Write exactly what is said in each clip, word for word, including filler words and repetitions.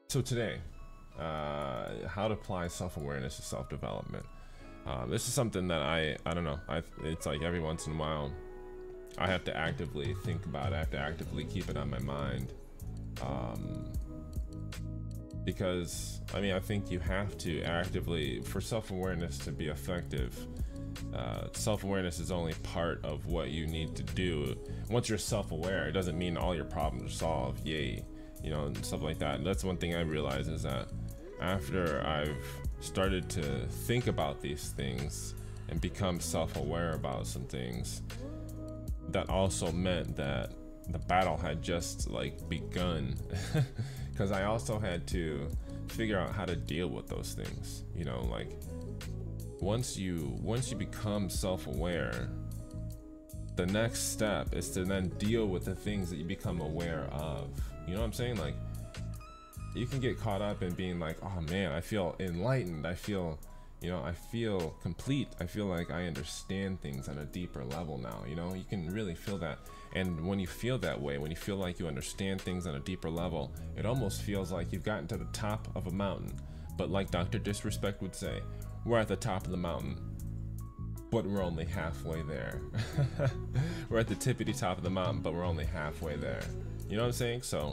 So today, uh, how to apply self-awareness to self-development. Uh, this is something that I I don't know. I it's like every once in a while, I have to actively think about it. I have to actively keep it on my mind, um, because I mean I think you have to actively for self-awareness to be effective. Uh, self-awareness is only part of what you need to do. Once you're self-aware, it doesn't mean all your problems are solved. Yay. You know, and stuff like that. And that's one thing I realized is that after I've started to think about these things and become self-aware about some things, that also meant that the battle had just like begun, because I also had to figure out how to deal with those things. You know, like once you once you become self-aware, the next step is to then deal with the things that you become aware of. You know what I'm saying? Like, you can get caught up in being like, oh man, I feel enlightened. I feel, you know, I feel complete. I feel like I understand things on a deeper level now. You know, you can really feel that. And when you feel that way, when you feel like you understand things on a deeper level, it almost feels like you've gotten to the top of a mountain. But like Doctor Disrespect would say, we're at the top of the mountain, but we're only halfway there. We're at the tippity top of the mountain, but we're only halfway there. You know what I'm saying? So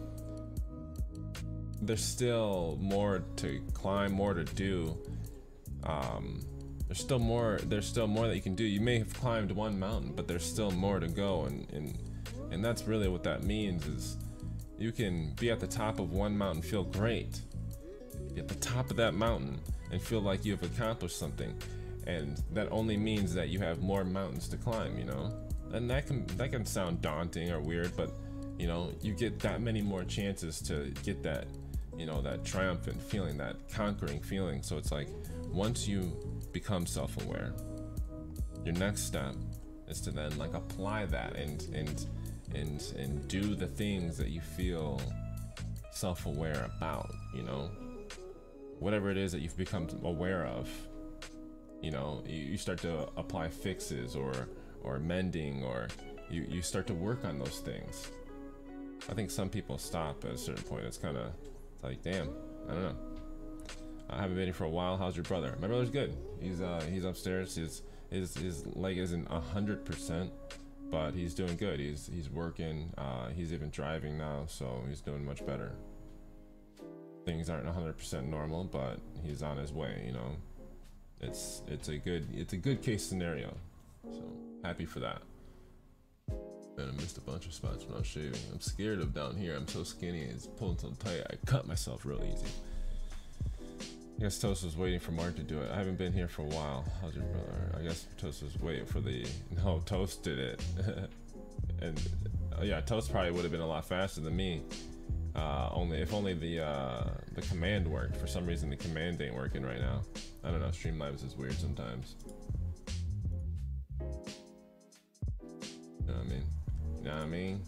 there's still more to climb, more to do. Um, there's still more. There's still more that you can do. You may have climbed one mountain, but there's still more to go, and and and that's really what that means. Is you can be at the top of one mountain, feel great, be at the top of that mountain, and feel like you've accomplished something, and that only means that you have more mountains to climb. You know, and that can that can sound daunting or weird, but you know, you get that many more chances to get that, you know, that triumphant feeling, that conquering feeling. So it's like, once you become self-aware, your next step is to then like apply that and and and and do the things that you feel self-aware about. You know, whatever it is that you've become aware of. You know, you, you start to apply fixes or or mending, or you you start to work on those things. I think some people stop at a certain point. It's kind of like, damn, I don't know. I haven't been here for a while. How's your brother? My brother's good. He's uh he's upstairs. His his his leg isn't a hundred percent, but he's doing good. He's he's working. Uh, he's even driving now, so he's doing much better. Things aren't a hundred percent normal, but he's on his way. You know, it's it's a good it's a good case scenario. So happy for that. Man, I missed a bunch of spots when I was shaving. I'm scared of down here. I'm so skinny. It's pulling so tight. I cut myself real easy. I guess Toast was waiting for Mark to do it. I haven't been here for a while. How's your brother? I guess Toast was waiting for the... No, Toast did it. And uh, yeah, Toast probably would have been a lot faster than me. Uh, only if only the uh, the command worked. For some reason, the command ain't working right now. I don't know. Streamlabs is weird sometimes. You know what I mean? You know what I mean?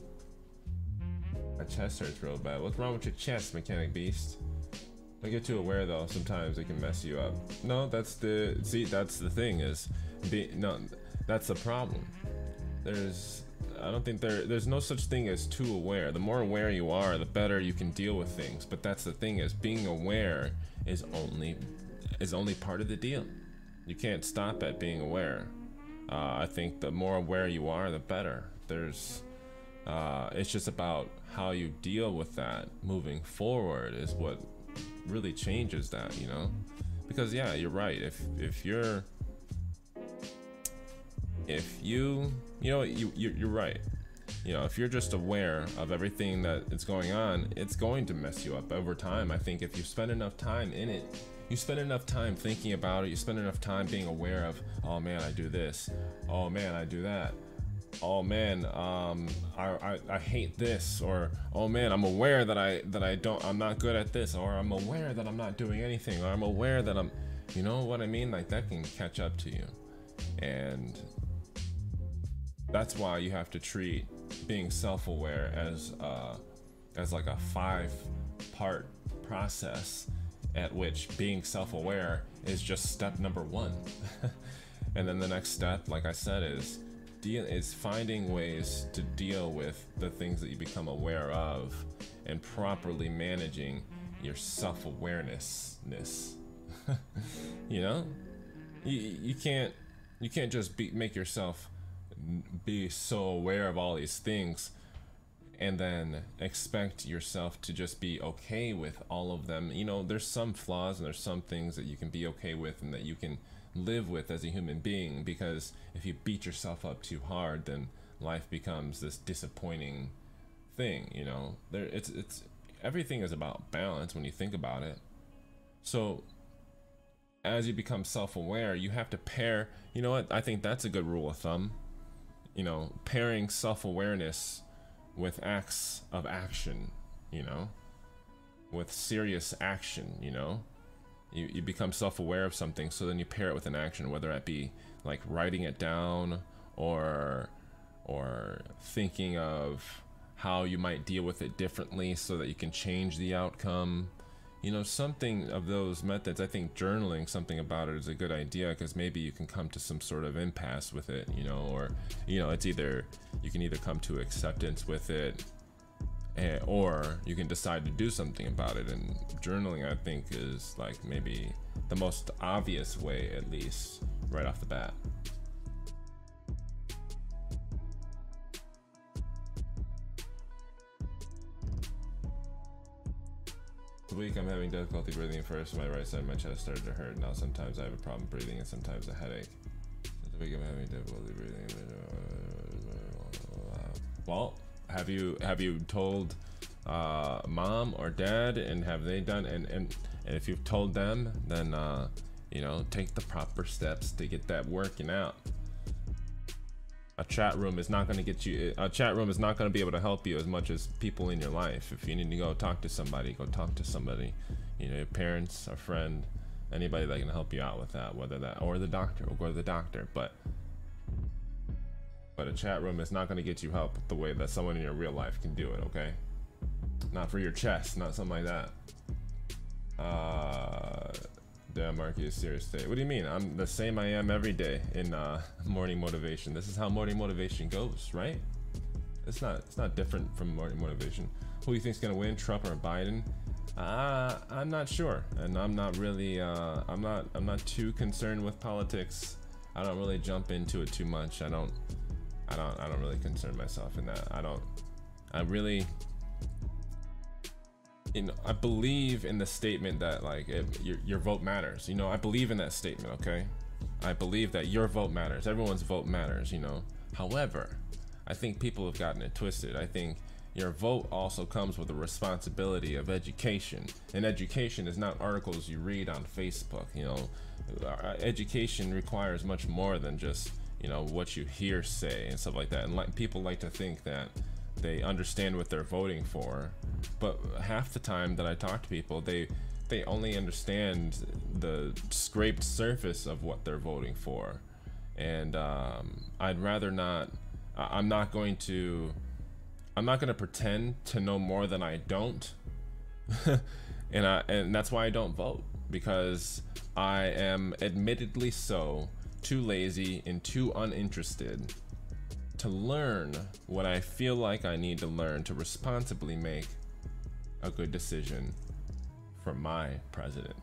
My chest hurts real bad. What's wrong with your chest, Mechanic Beast? Don't get too aware though. Sometimes it can mess you up. No, that's the see. That's the thing is, be no. That's the problem. There's. I don't think there. There's no such thing as too aware. The more aware you are, the better you can deal with things. But that's the thing is, being aware is only is only part of the deal. You can't stop at being aware. Uh, I think the more aware you are, the better. There's, uh, it's just about how you deal with that moving forward is what really changes that, you know? Because yeah, you're right. If if you're, if you, you know, you, you you're right. You know, if you're just aware of everything that is going on, it's going to mess you up over time. I think if you spend enough time in it, you spend enough time thinking about it, you spend enough time being aware of, oh man, I do this. Oh man, I do that. Oh man, um, I, I, I hate this, or oh man, I'm aware that I that I don't I'm not good at this, or I'm aware that I'm not doing anything, or I'm aware that I'm, you know what I mean? Like that can catch up to you, and that's why you have to treat being self-aware as uh, as like a five-part process, at which being self-aware is just step number one, and then the next step, like I said, is deal is finding ways to deal with the things that you become aware of and properly managing your self-awarenessness. You know, you, you can't you can't just be make yourself be so aware of all these things and then expect yourself to just be okay with all of them. You know, there's some flaws and there's some things that you can be okay with and that you can live with as a human being, because if you beat yourself up too hard, then life becomes this disappointing thing. You know, there it's it's everything is about balance when you think about it. So as you become self-aware, you have to pair, you know what, I think that's a good rule of thumb, you know, pairing self-awareness with acts of action, you know, with serious action. You know, you, you become self-aware of something, so then you pair it with an action, whether it be like writing it down or or thinking of how you might deal with it differently so that you can change the outcome. You know, something of those methods. I think journaling something about it is a good idea, because maybe you can come to some sort of impasse with it, you know, or, you know, it's either, you can either come to acceptance with it, and, or you can decide to do something about it. And journaling, I think, is like maybe the most obvious way, at least right off the bat. The week I'm having difficulty breathing at first. My right side of my chest started to hurt. Now sometimes I have a problem breathing and sometimes a headache. The week I'm having difficulty breathing. Well, have you have you told uh, mom or dad, and have they done? And and, and if you've told them, then uh, you know, take the proper steps to get that working out. A chat room is not going to get you, a chat room is not going to be able to help you as much as people in your life. If you need to go talk to somebody, go talk to somebody, you know, your parents, a friend, anybody that can help you out with that, whether that, or the doctor, or go to the doctor. But but a chat room is not going to get you help the way that someone in your real life can do it. Okay, not for your chest, not something like that. uh Damn, Marky is serious today. What do you mean? I'm the same I am every day in uh, morning motivation. This is how morning motivation goes, right? It's not it's not different from morning motivation. Who do you think's gonna win, Trump or Biden? Uh, I'm not sure, and I'm not really uh, I'm not I'm not too concerned with politics. I don't really jump into it too much. I don't I don't I don't really concern myself in that. I don't I really You know, I believe in the statement that like if your, your vote matters. You know, I believe in that statement. Okay, I believe that your vote matters. Everyone's vote matters. You know, however, I think people have gotten it twisted. I think your vote also comes with the responsibility of education, and education is not articles you read on Facebook. You know, education requires much more than just, you know, what you hear say and stuff like that. And like people like to think that they understand what they're voting for, but half the time that I talk to people, they they only understand the scraped surface of what they're voting for. And um, I'd rather not I'm not going to I'm not going to pretend to know more than I don't. and I and that's why I don't vote, because I am admittedly so too lazy and too uninterested to learn what I feel like I need to learn to responsibly make a good decision for my president.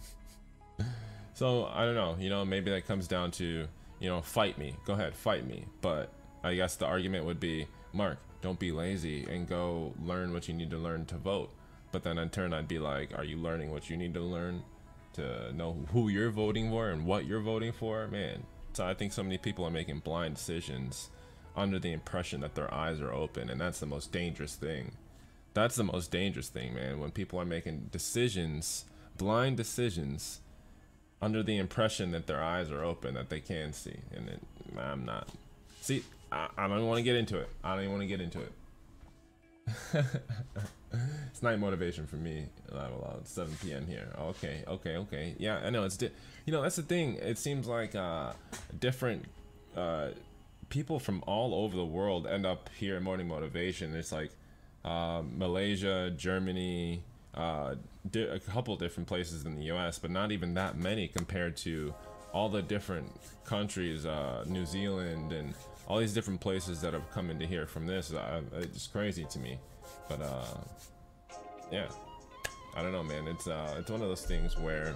So I don't know, you know, maybe that comes down to, you know, fight me, go ahead, fight me. But I guess the argument would be, Mark, don't be lazy and go learn what you need to learn to vote. But then in turn I'd be like, are you learning what you need to learn to know who you're voting for and what you're voting for? Man, so I think so many people are making blind decisions under the impression that their eyes are open, and that's the most dangerous thing. That's the most dangerous thing, man, when people are making decisions, blind decisions, under the impression that their eyes are open, that they can see. And it, I'm not. See, I, I don't even want to get into it. I don't even want to get into it. It's night motivation for me. It's seven p m here. Okay, okay, okay. Yeah, I know. It's di you know, that's the thing. It seems like uh, different uh, people from all over the world end up here in morning motivation. It's like uh, Malaysia, Germany, uh, a couple different places in the U S, but not even that many compared to all the different countries, uh, New Zealand and all these different places that have come into here from this. Uh, it's crazy to me. But uh, yeah, I don't know, man. It's uh, it's one of those things where,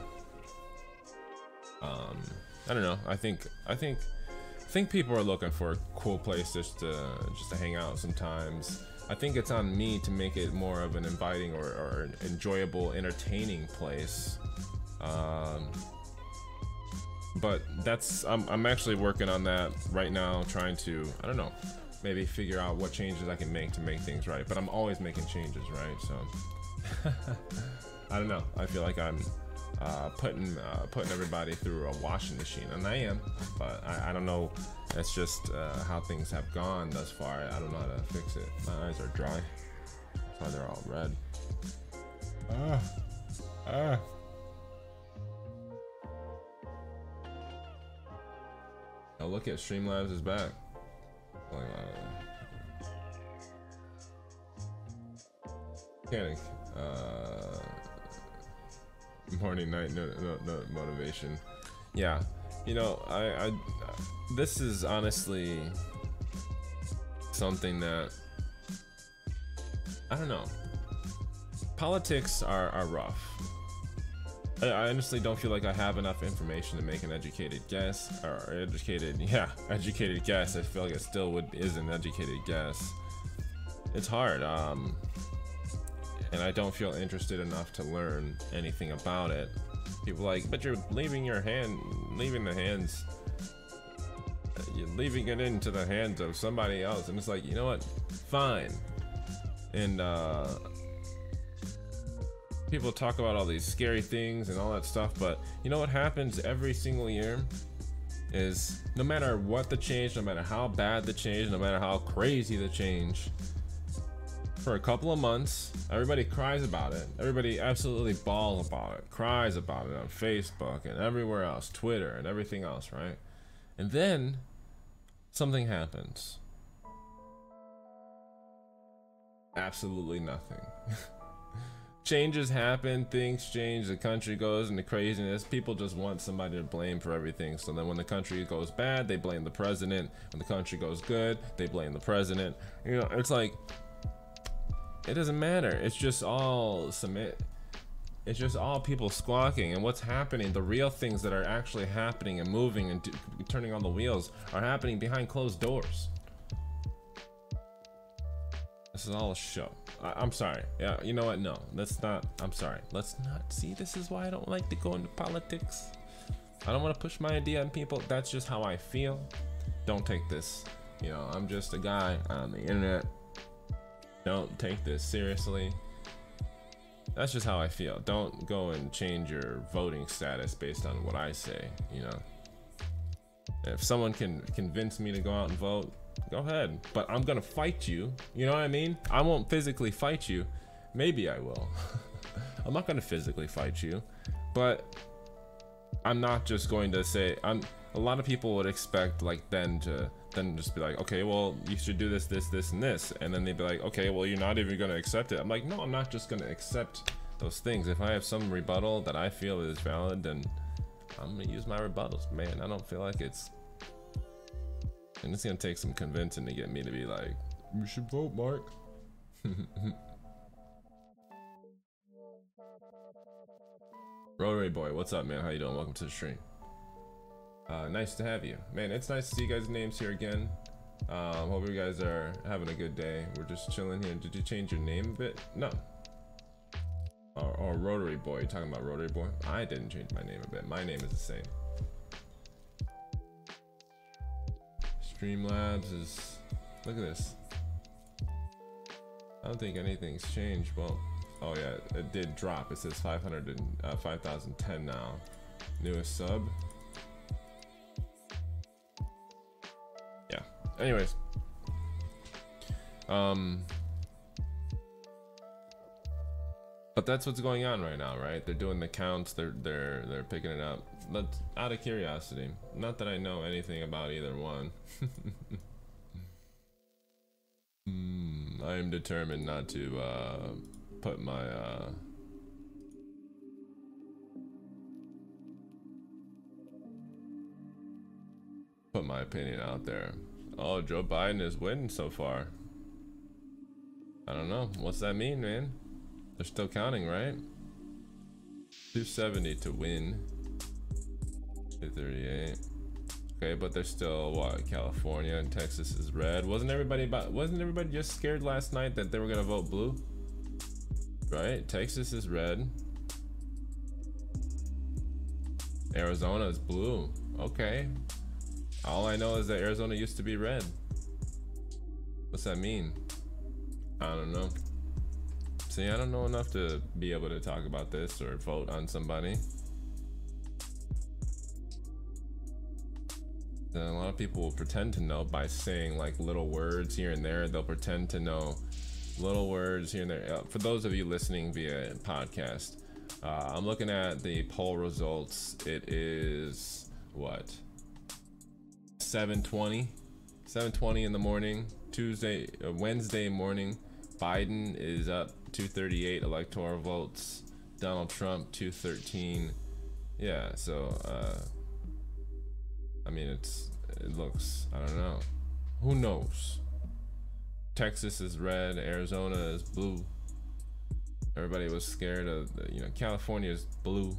um, I don't know. I think I think I think people are looking for a cool place just to just to hang out sometimes. I think it's on me to make it more of an inviting or, or enjoyable, entertaining place. Um, but that's I'm I'm actually working on that right now, trying to I don't know, maybe figure out what changes I can make to make things right. But I'm always making changes, right? So I don't know. I feel like I'm uh, putting uh, putting everybody through a washing machine, and I am. But I, I don't know. That's just uh, how things have gone thus far. I don't know how to fix it. My eyes are dry. That's why they're all red. Ah, ah. Oh, look at Streamlabs is back. Mechanic. Uh, morning, night, no, no, no motivation. Yeah, you know, I, I, this is honestly something that I don't know. Politics are, are rough. I honestly don't feel like I have enough information to make an educated guess, or educated, yeah, educated guess. I feel like it still would is an educated guess. It's hard, um, and I don't feel interested enough to learn anything about it. People are like, but you're leaving your hand, leaving the hands, you're leaving it into the hands of somebody else, and it's like, you know what? Fine, and uh. People talk about all these scary things and all that stuff, but you know what happens every single year is no matter what the change, no matter how bad the change, no matter how crazy the change, for a couple of months, everybody cries about it. Everybody absolutely bawls about it, cries about it on Facebook and everywhere else, Twitter and everything else, right? And then something happens. Absolutely nothing. Changes happen, things change, the country goes into craziness. People just want somebody to blame for everything. So then when the country goes bad, they blame the president. When the country goes good, they blame the president. You know, it's like, it doesn't matter. It's just all submit. It's just all people squawking, and what's happening, the real things that are actually happening and moving and turning on the wheels are happening behind closed doors. This is all a show. I, I'm sorry. Yeah, you know what? No, let's not. I'm sorry. Let's not. See, this is why I don't like to go into politics. I don't want to push my idea on people. That's just how I feel. Don't take this. You know, I'm just a guy on the internet. Don't take this seriously. That's just how I feel. Don't go and change your voting status based on what I say, you know. If someone can convince me to go out and vote, go ahead, but I'm gonna fight you. You know what I mean? I won't physically fight you. Maybe I will. I'm not gonna physically fight you, but I'm not just going to say. I'm. A lot of people would expect like then to then just be like, okay, well you should do this, this, this, and this, and then they'd be like, okay, well you're not even gonna accept it. I'm like, no, I'm not just gonna accept those things. If I have some rebuttal that I feel is valid, then I'm gonna use my rebuttals, man. I don't feel like it's. And it's gonna take some convincing to get me to be like, you should vote, Mark. Rotary Boy, what's up, man? How you doing? Welcome to the stream. Uh, nice to have you, man. It's nice to see you guys' names here again. Um, hope you guys are having a good day. We're just chilling here. Did you change your name a bit? No. Or, or Rotary Boy? You're talking about Rotary Boy? I didn't change my name a bit. My name is the same. Streamlabs is. Look at this. I don't think anything's changed. Well, oh yeah, it did drop. It says five hundred and uh, five thousand ten now. Newest sub. Yeah. Anyways. Um. But that's what's going on right now, right? They're doing the counts. They're they're they're picking it up. But out of curiosity, not that I know anything about either one. mm, I am determined not to uh, put my uh, put my opinion out there. Oh, Joe Biden is winning so far. I don't know. What's that mean, man? They're still counting, right? two seventy to win. two thirty-eight. Okay, but they're still what? California and Texas is red. Wasn't everybody about? Wasn't everybody just scared last night that they were gonna vote blue? Right? Texas is red. Arizona is blue. Okay. All I know is that Arizona used to be red. What's that mean? I don't know. See, I don't know enough to be able to talk about this or vote on somebody. And a lot of people will pretend to know by saying like little words here and there. They'll pretend to know little words here and there. Uh, for those of you listening via podcast, uh, I'm looking at the poll results. It is what? seven twenty. seven twenty in the morning. Tuesday, uh, Wednesday morning. Biden is up two thirty-eight electoral votes. Donald Trump two thirteen. Yeah, so uh I mean, it's it looks, I don't know, who knows. Texas is red, Arizona is blue. Everybody was scared of the, you know, California is blue,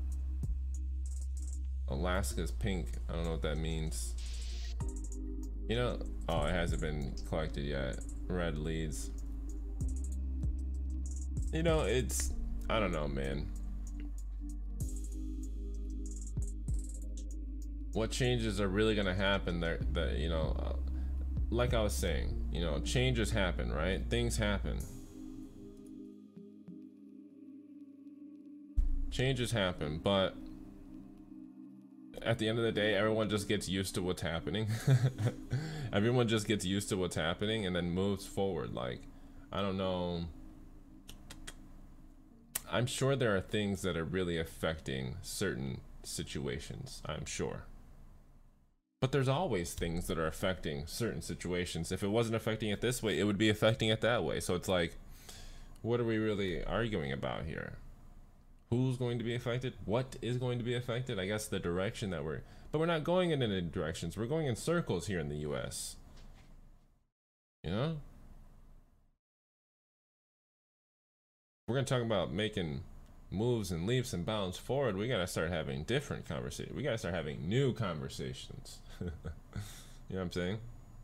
Alaska's pink. I don't know what that means. You know, oh, it hasn't been collected yet. Red leads. You know, it's, I don't know, man. What changes are really gonna happen there? That, you know, uh, like I was saying, you know, changes happen, right? Things happen. Changes happen, but at the end of the day, everyone just gets used to what's happening. Everyone just gets used to what's happening and then moves forward. Like, I don't know. I'm sure there are things that are really affecting certain situations, I'm sure. But there's always things that are affecting certain situations. If it wasn't affecting it this way, it would be affecting it that way. So it's like, what are we really arguing about here? Who's going to be affected? What is going to be affected? I guess the direction that we're, but we're not going in any directions. We're going in circles here in the U S. You know? We're going to talk about making moves and leaps and bounds forward. We got to start having different conversations. We got to start having new conversations. You know what I'm saying?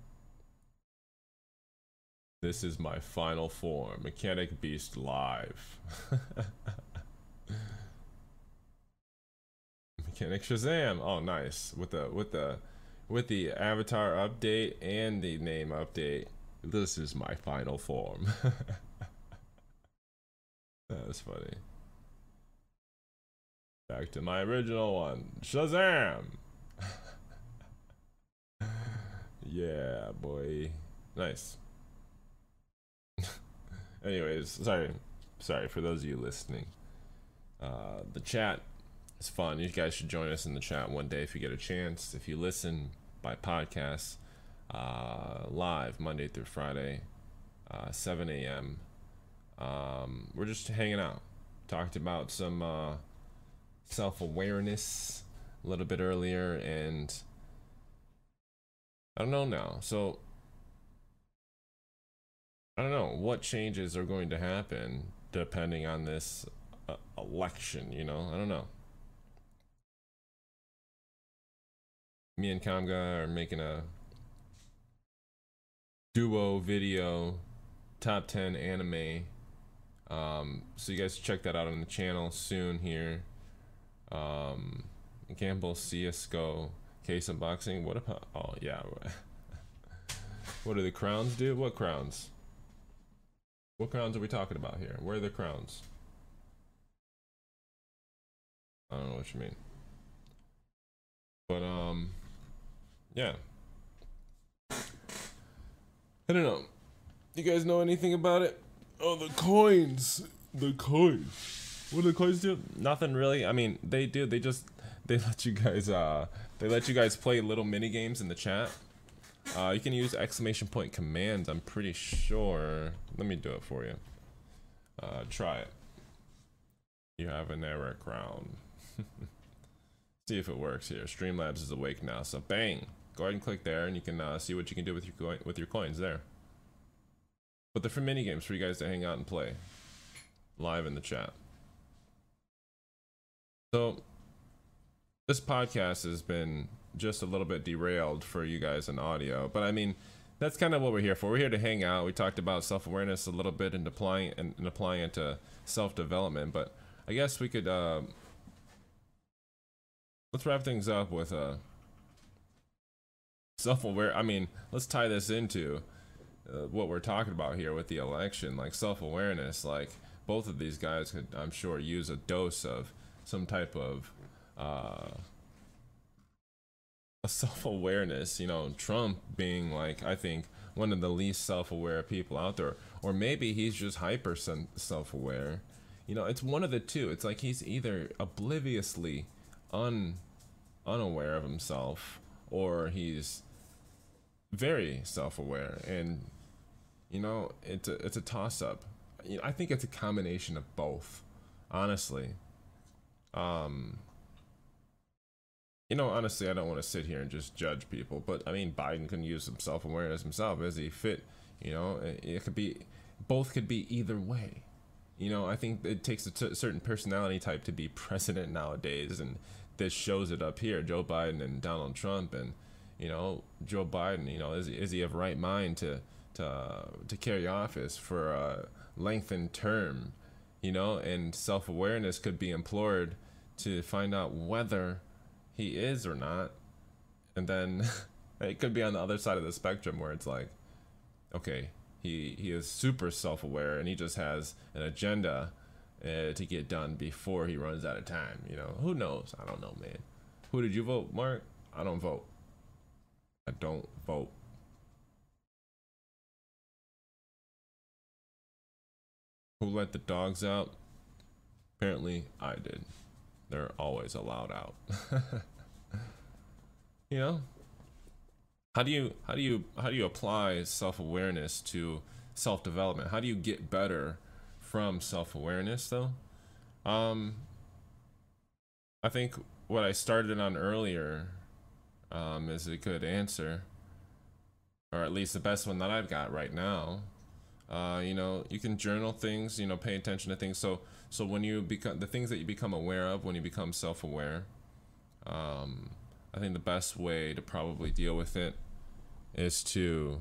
This is my final form. Mechanic Beast live. Mechanic Shazam. Oh, nice. With the with the with the avatar update and the name update. This is my final form. That was funny. Back to my original one. Shazam! Yeah, boy. Nice. Anyways, sorry. Sorry for those of you listening. Uh, the chat is fun. You guys should join us in the chat one day if you get a chance. If you listen by podcast, uh, live Monday through Friday, uh, seven A M Um, we're just hanging out. Talked about some uh, self-awareness a little bit earlier, and I don't know now. So I don't know what changes are going to happen depending on this uh, election. You know, I don't know. Me and Kamga are making a duo video, top ten anime. Um, so you guys check that out on the channel soon here. Um, Campbell C S G O case unboxing. What about? Oh yeah. What do the crowns do? What crowns? What crowns are we talking about here? Where are the crowns? I don't know what you mean. But um, yeah. I don't know. You guys know anything about it? Oh, the coins. The coins. What do the coins do? Nothing really. I mean, they do. They just they let you guys uh they let you guys play little mini games in the chat. Uh, you can use exclamation point commands. I'm pretty sure. Let me do it for you. Uh, try it. You have an error crown. See if it works here. Streamlabs is awake now, so bang. Go ahead and click there, and you can uh, see what you can do with your coin with your coins there. But they're for mini games for you guys to hang out and play live in the chat. So this podcast has been just a little bit derailed for you guys in audio, but I mean, that's kind of what we're here for. We're here to hang out. We talked about self-awareness a little bit and applying and, and applying it to self-development, but I guess we could uh, let's wrap things up with uh, self-aware. I mean, let's tie this into uh, what we're talking about here with the election, like self-awareness. Like both of these guys could, I'm sure, use a dose of some type of uh, a self-awareness. You know, Trump being like, I think, one of the least self-aware people out there, or maybe he's just hyper self-aware. You know, it's one of the two. It's like he's either obliviously un unaware of himself, or he's very self-aware. And you know, it's a it's a toss-up. You know, I think it's a combination of both, honestly. Um, you know, honestly, I don't want to sit here and just judge people, but I mean, Biden can use some self-awareness himself as he fit. You know, it, it could be, both could be either way. You know, I think it takes a t certain personality type to be president nowadays, and this shows it up here. Joe Biden and Donald Trump, and you know, Joe Biden. You know, is is he of right mind to to uh, to carry office for a lengthened term? You know, and self-awareness could be implored to find out whether he is or not, and then it could be on the other side of the spectrum where it's like, okay, he he is super self-aware and he just has an agenda uh, to get done before he runs out of time. You know, who knows? I don't know, man. Who did you vote, Mark? I don't vote. I don't vote. Who let the dogs out? Apparently I did. They're always allowed out. You know, how do you how do you how do you apply self-awareness to self-development? How do you get better from self-awareness though? um I think what I started on earlier um is a good answer, or at least the best one that I've got right now. Uh, you know, you can journal things, you know, pay attention to things. So, so when you become, the things that you become aware of, when you become self-aware, um, I think the best way to probably deal with it is to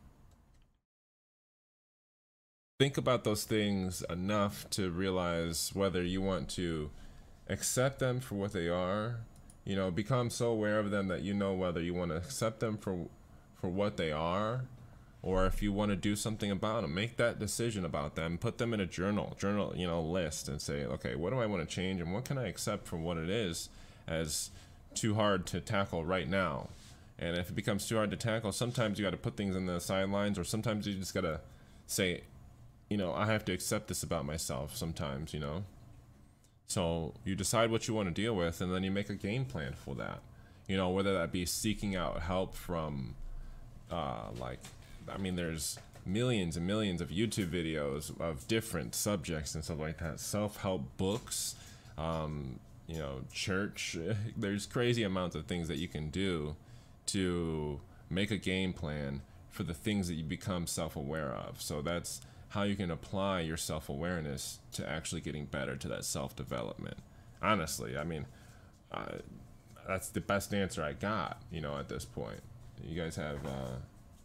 think about those things enough to realize whether you want to accept them for what they are. You know, become so aware of them that you know whether you want to accept them for, for what they are, or if you want to do something about them. Make that decision about them, put them in a journal, journal, you know, list, and say, okay, what do I want to change, and what can I accept for what it is as too hard to tackle right now? And if it becomes too hard to tackle, sometimes you got to put things in the sidelines, or sometimes you just got to say, you know, I have to accept this about myself sometimes, you know? So you decide what you want to deal with, and then you make a game plan for that. You know, whether that be seeking out help from, uh, like, I mean, there's millions and millions of YouTube videos of different subjects and stuff like that. Self-help books, um, you know, church. There's crazy amounts of things that you can do to make a game plan for the things that you become self-aware of. So that's how you can apply your self-awareness to actually getting better to that self-development. Honestly, I mean, uh, that's the best answer I got, you know, at this point. You guys have... Uh,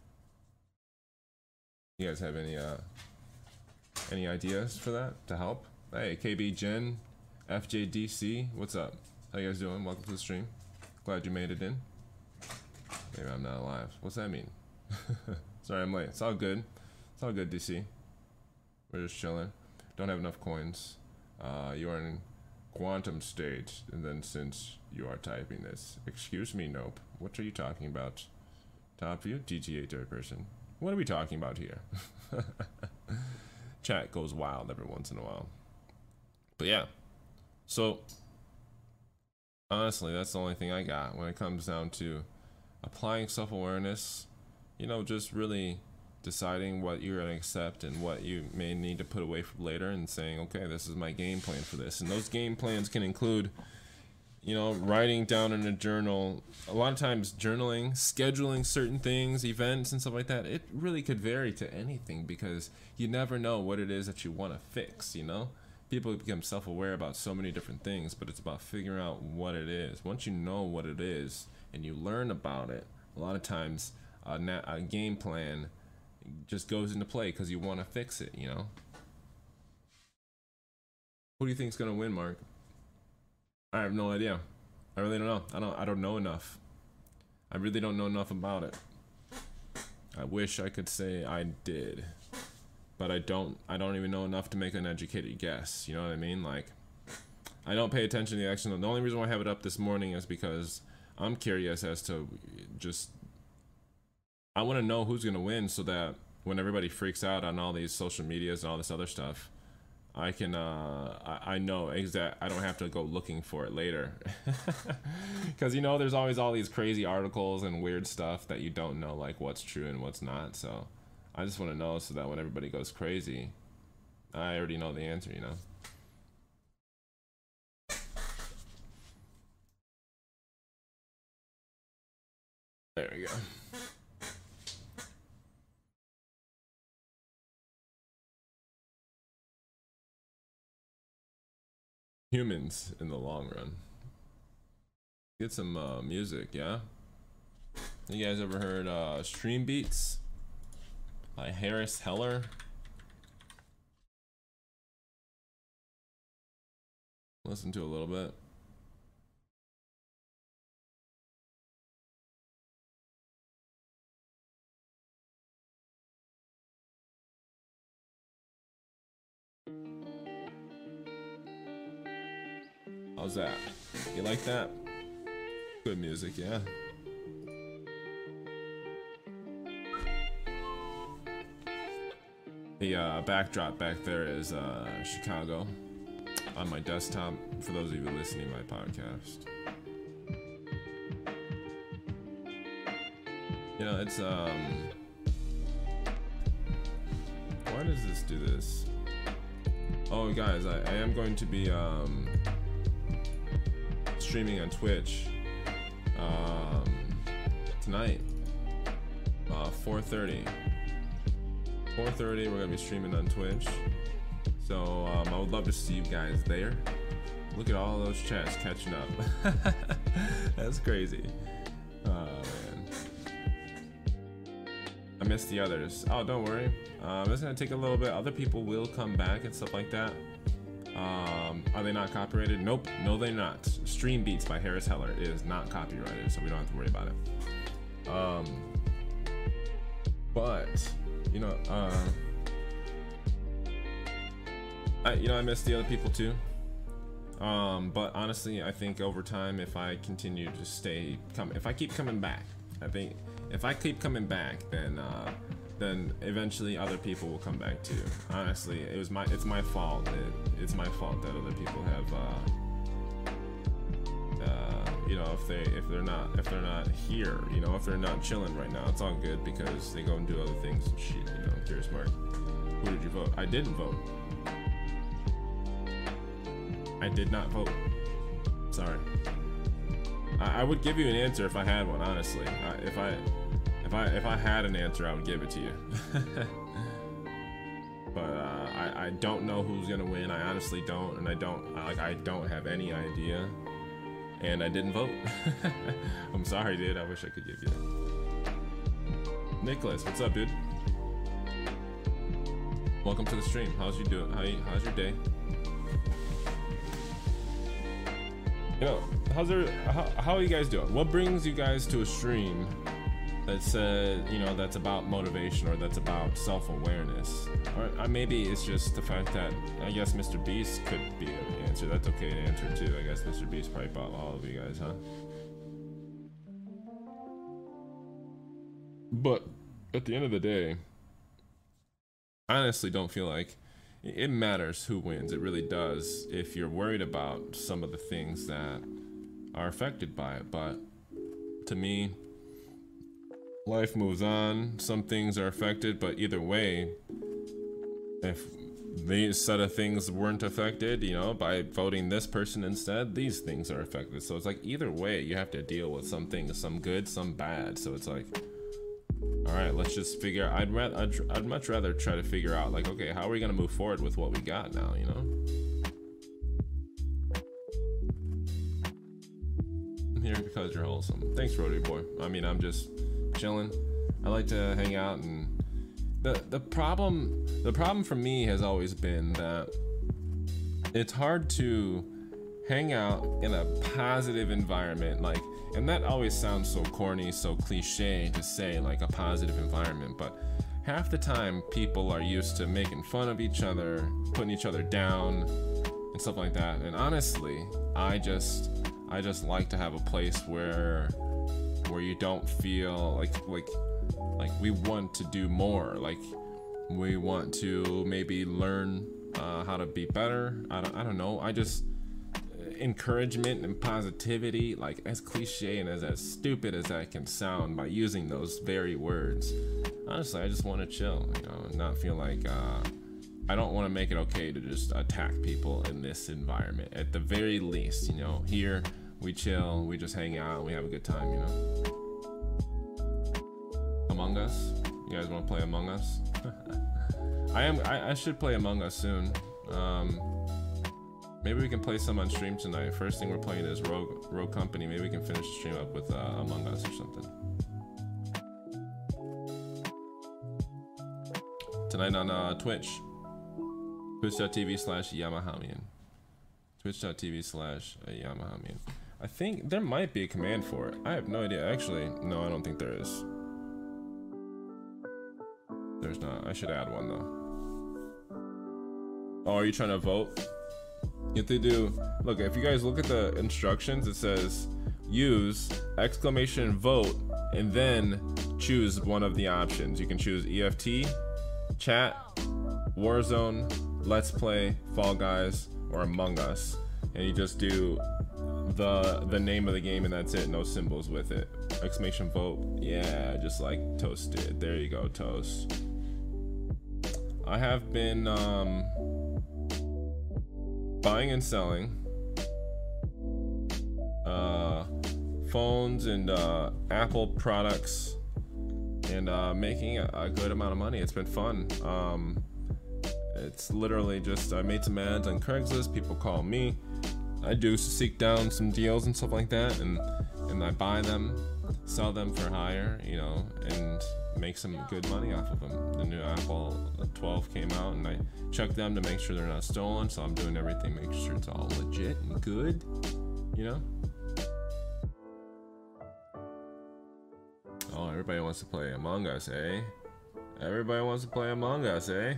You guys have any uh any ideas for that to help? Hey, K B Jen, F J D C, what's up? How you guys doing? Welcome to the stream. Glad you made it in. Maybe I'm not alive. What's that mean? Sorry, I'm late. It's all good. It's all good, D C. We're just chilling. Don't have enough coins. Uh, you are in quantum state, and then since you are typing this, excuse me, nope. What are you talking about? Top view, G T A third person. What are we talking about here? Chat goes wild every once in a while. But yeah, so honestly, that's the only thing I got when it comes down to applying self-awareness. You know, just really deciding what you're going to accept and what you may need to put away for later, and saying, okay, this is my game plan for this. And those game plans can include, you know, writing down in a journal. A lot of times journaling, scheduling certain things, events and stuff like that, it really could vary to anything, because you never know what it is that you want to fix, you know? people become self-aware about so many different things, but it's about figuring out what it is. Once you know what it is and you learn about it, a lot of times a, na a game plan just goes into play because you want to fix it, you know? Who do you think is going to win, Mark? I have no idea. I really don't know. I don't I don't know enough. I really don't know enough about it. I wish I could say I did. But I don't I don't even know enough to make an educated guess. You know what I mean? Like, I don't pay attention to the action. The only reason why I have it up this morning is because I'm curious as to just, I want to know who's gonna win, so that when everybody freaks out on all these social medias and all this other stuff, I can uh I, I know exact I don't have to go looking for it later. Because you know there's always all these crazy articles and weird stuff that you don't know, like what's true and what's not. So I just want to know so that when everybody goes crazy, I already know the answer, you know. There we go. Humans in the long run. Get some uh, music, yeah? You guys ever heard uh, Stream Beats by Harris Heller? Listen to a little bit. How's that? You like that? Good music, yeah. The uh, backdrop back there is uh, Chicago on my desktop, for those of you listening to my podcast. You know, it's, um... why does this do this? Oh, guys, I, I am going to be, um... streaming on Twitch um, tonight, uh, four thirty. four thirty, we're gonna be streaming on Twitch. So um, I would love to see you guys there. Look at all those chats catching up. That's crazy. Oh man, I missed the others. Oh, don't worry. Um, it's gonna take a little bit. Other people will come back and stuff like that. Um, are they not copyrighted? Nope, no they're not. Stream Beats by Harris Heller is not copyrighted, so we don't have to worry about it. Um, but, you know, uh, I, you know, I miss the other people too. Um, but honestly, I think over time, if I continue to stay, come, if I keep coming back, I think if I keep coming back, then, uh, then eventually other people will come back too. Honestly, it was my, it's my fault. It, it's my fault that other people have, uh, uh, you know, if they, if they're not, if they're not here, you know, if they're not chilling right now, it's all good because they go and do other things and shit, you know. Curious Mark, who did you vote? I didn't vote. I did not vote. Sorry. I, I would give you an answer if I had one, honestly. I, if I, If I if I had an answer, I would give it to you. But uh, I I don't know who's gonna win. I honestly don't, and I don't like I don't have any idea. And I didn't vote. I'm sorry, dude. I wish I could give you that. Nicholas, what's up, dude? Welcome to the stream. How's you doing? How you, how's your day? You know, how's there? How, how are you guys doing? What brings you guys to a stream that said, you know, that's about motivation or that's about self-awareness? Or uh, maybe it's just the fact that I guess Mister Beast could be an answer. That's okay to answer too. I guess Mister Beast probably bought all of you guys, huh? But at the end of the day, I honestly don't feel like it matters who wins. It really does if you're worried about some of the things that are affected by it. But to me, life moves on. Some things are affected, but either way, if these set of things weren't affected, you know, by voting this person instead, these things are affected. So it's like either way, you have to deal with some things, some good, some bad. So it's like, all right, let's just figure out. I'd rather, I'd, I'd much rather try to figure out, like, okay, how are we gonna move forward with what we got now, you know? I'm here because you're wholesome. Thanks, Rotary Boy. I mean, I'm just chilling. I like to hang out, and the the problem the problem for me has always been that it's hard to hang out in a positive environment, like, and that always sounds so corny, so cliche to say, like, a positive environment, but half the time people are used to making fun of each other, putting each other down and stuff like that. And honestly, I just I just like to have a place where where you don't feel like like like we want to do more, like we want to maybe learn uh, how to be better. I don't, I don't know. I just encouragement and positivity, like, as cliche and as, as stupid as that can sound by using those very words, honestly, I just want to chill, you know, and not feel like uh, I don't want to make it okay to just attack people in this environment. At the very least, you know, here we chill, we just hang out, we have a good time, you know. Among Us, you guys want to play Among Us? I am. I, I should play Among Us soon. Um, maybe we can play some on stream tonight. First thing we're playing is Rogue Rogue Company. Maybe we can finish the stream up with uh, Among Us or something. Tonight on uh, Twitch. Twitch.tv slash Yamahamian. Twitch.tv slash Yamahamian. I think there might be a command for it. I have no idea. Actually, no, I don't think there is. There's not. I should add one though. Oh, are you trying to vote? If they do, look, if you guys look at the instructions, it says use exclamation vote and then choose one of the options. You can choose E F T, chat, Warzone, Let's Play, Fall Guys, or Among Us. And you just do the the name of the game and that's it, no symbols with it. Exclamation vote, yeah, just like Toast did. There you go, Toast. I have been um, buying and selling uh, phones and uh, Apple products and uh, making a, a good amount of money. It's been fun. Um, it's literally just, I made some ads on Craigslist, people call me. I do seek down some deals and stuff like that, and, and I buy them, sell them for higher, you know, and make some good money off of them. The new Apple twelve came out and I checked them to make sure they're not stolen, so I'm doing everything, making sure it's all legit and good, you know? Oh, everybody wants to play Among Us, eh? Everybody wants to play Among Us, eh?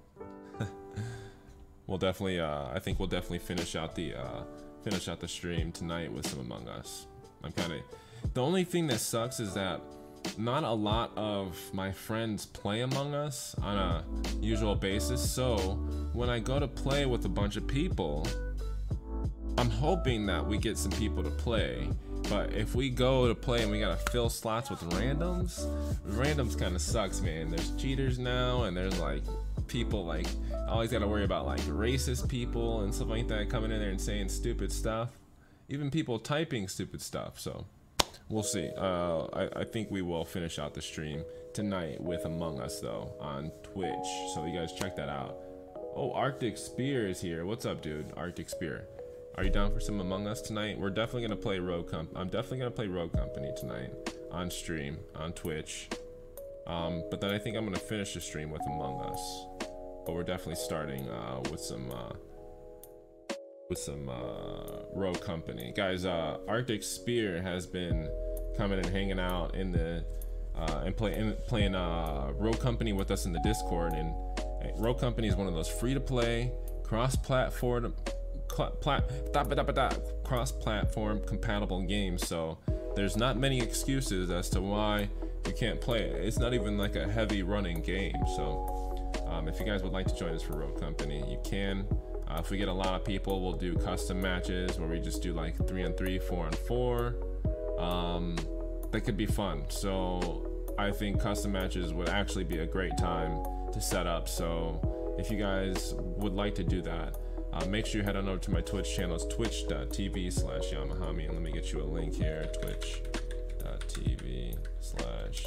We'll definitely, uh, I think we'll definitely finish out the, uh, finish out the stream tonight with some Among Us. I'm kind of, the only thing that sucks is that not a lot of my friends play Among Us on a usual basis, so when I go to play with a bunch of people, I'm hoping that we get some people to play. But if we go to play and we gotta fill slots with randoms, randoms kind of sucks, man. There's cheaters now, and there's like people like, I always gotta worry about like racist people and stuff like that coming in there and saying stupid stuff. Even people typing stupid stuff, so we'll see. Uh, I, I think we will finish out the stream tonight with Among Us though on Twitch, so you guys check that out. Oh, Arctic Spear is here. What's up, dude? Arctic Spear. Are you down for some Among Us tonight? We're definitely gonna play Rogue Company. I'm definitely gonna play Rogue Company tonight on stream on Twitch. Um, but then I think I'm gonna finish the stream with Among Us. But we're definitely starting uh, with some uh, with some uh, Rogue Company, guys. Uh, Arctic Spear has been coming and hanging out in the uh, and play, in, playing uh, Rogue Company with us in the Discord. And uh, Rogue Company is one of those free-to-play, cross-platform. Plat, cross-platform compatible games, so there's not many excuses as to why you can't play it. It's not even like a heavy running game, so um, if you guys would like to join us for Rogue Company, you can. Uh, if we get a lot of people, we'll do custom matches where we just do like three on three, four on four. Um, that could be fun. So I think custom matches would actually be a great time to set up. So if you guys would like to do that, Uh, make sure you head on over to my Twitch channel. It's twitch.tv slash Yamahami. And let me get you a link here. Twitch.tv slash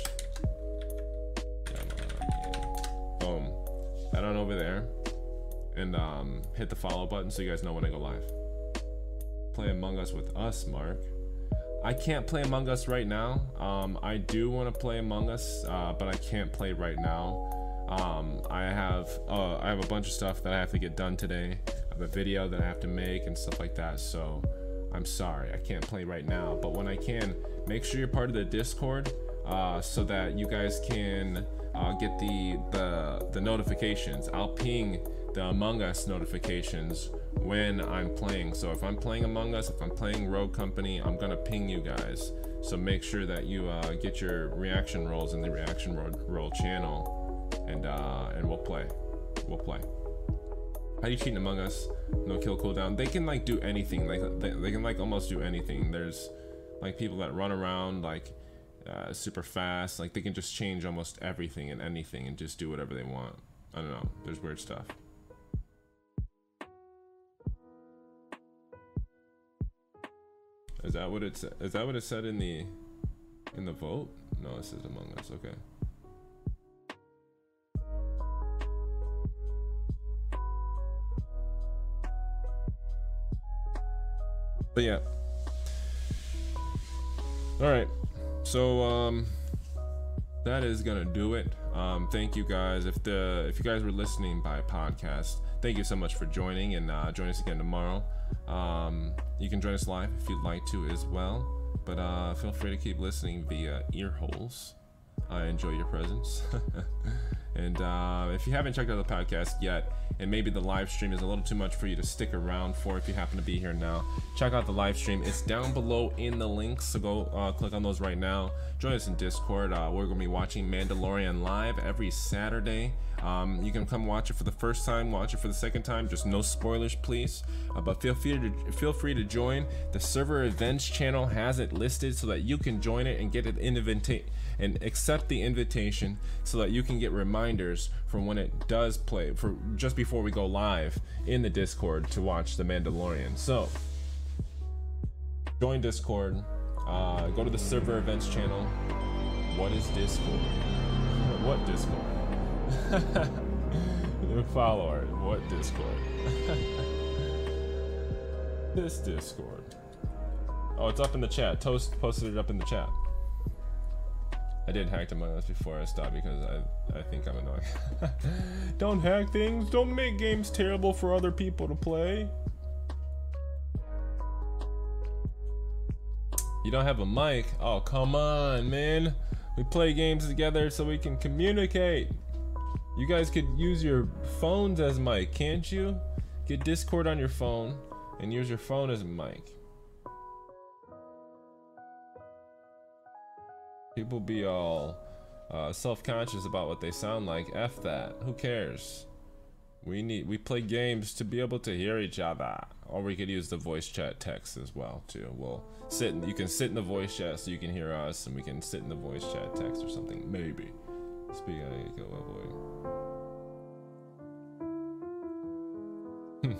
Yamahami. Boom. Head on over there. And um, hit the follow button so you guys know when I go live. Play Among Us with us, Mark. I can't play Among Us right now. Um, I do want to play Among Us, uh, but I can't play right now. Um, I have uh, I have a bunch of stuff that I have to get done today. I have a video that I have to make and stuff like that. So I'm sorry, I can't play right now. But when I can, make sure you're part of the Discord uh, so that you guys can uh, get the the the notifications. I'll ping the Among Us notifications when I'm playing. So if I'm playing Among Us, if I'm playing Rogue Company, I'm gonna ping you guys. So make sure that you uh, get your reaction rolls in the reaction roll, roll channel, and uh, and we'll play. We'll play. How do you cheat in Among Us? No kill cooldown. They can like do anything. Like they, they can like almost do anything. There's like people that run around like uh, super fast. Like they can just change almost everything and anything and just do whatever they want. I don't know. There's weird stuff. Is that what it is that what it said in the in the vote? No, it says Among Us. Okay. But yeah. All right. So um that is gonna do it. Um thank you guys. If the if you guys were listening by podcast, thank you so much for joining, and uh join us again tomorrow. Um, you can join us live if you'd like to as well, but uh, feel free to keep listening via ear holes. I enjoy your presence. And uh, if you haven't checked out the podcast yet, and maybe the live stream is a little too much for you to stick around for if you happen to be here now, check out the live stream. It's down below in the links, so go uh, click on those right now. Join us in Discord. Uh, we're going to be watching Mandalorian live every Saturday. Um, you can come watch it for the first time, watch it for the second time. Just no spoilers, please. Uh, but feel free to feel free to join. The server events channel has it listed so that you can join it and get an invitation and accept the invitation so that you can get reminders from when it does play, for just before we go live in the Discord to watch The Mandalorian. So join Discord. Uh, go to the server events channel. What is Discord? What Discord? New follower. What Discord? This Discord. Oh, it's up in the chat. Toast posted it up in the chat. I did hack Among Us before I stopped because I, I think I'm annoying. Don't hack things. Don't make games terrible for other people to play. You don't have a mic? Oh, come on, man. We play games together so we can communicate. You guys could use your phones as mic, can't you? Get Discord on your phone and use your phone as a mic. People be all uh, self-conscious about what they sound like. F that. Who cares? We need we play games to be able to hear each other. Or we could use the voice chat text as well too. We'll sit in, you can sit in the voice chat so you can hear us, and we can sit in the voice chat text or something. Maybe. Speak of go boy.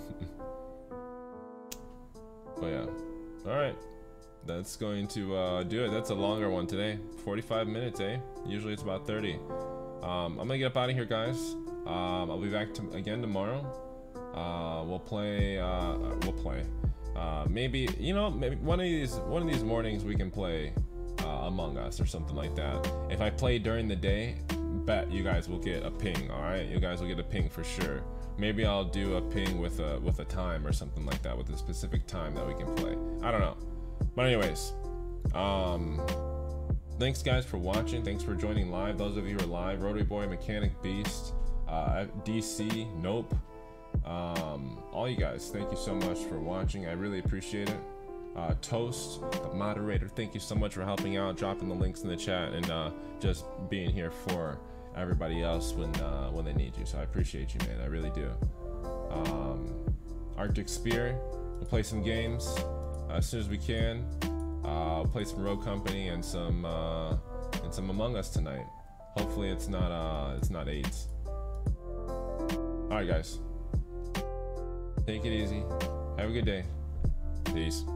Oh yeah. Alright. That's going to uh, do it. That's a longer one today. forty-five minutes, eh? Usually it's about thirty. Um, I'm gonna get up out of here, guys. Um, I'll be back to, again tomorrow. Uh, we'll play. Uh, we'll play. Uh, maybe you know, maybe one of these one of these mornings we can play uh, Among Us or something like that. If I play during the day, bet you guys will get a ping. All right, you guys will get a ping for sure. Maybe I'll do a ping with a with a time or something like that, with a specific time that we can play. I don't know. But anyways, um, thanks guys for watching. Thanks for joining live. Those of you who are live, Rotary Boy, Mechanic Beast, uh, D C, Nope, um, all you guys, thank you so much for watching. I really appreciate it. Uh, Toast, the moderator, thank you so much for helping out, dropping the links in the chat, and uh, just being here for everybody else when uh, when they need you. So I appreciate you, man. I really do. Um, Arctic Spear, we'll play some games. Uh, as soon as we can, uh, we'll play some Rogue Company and some uh, and some Among Us tonight. Hopefully, it's not uh, it's not AIDS. All right, guys, take it easy. Have a good day. Peace.